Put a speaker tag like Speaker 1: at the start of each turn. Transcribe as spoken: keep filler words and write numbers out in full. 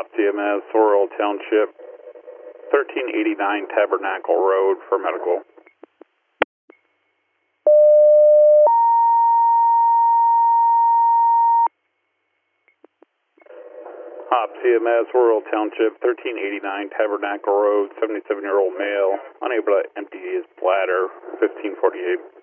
Speaker 1: C M S, Sorrel Township, thirteen eighty-nine Tabernacle Road for medical. Hop C M S, Sorrel Township, thirteen eighty-nine Tabernacle Road, seventy-seven-year-old male, unable to empty his bladder, fifteen forty-eight.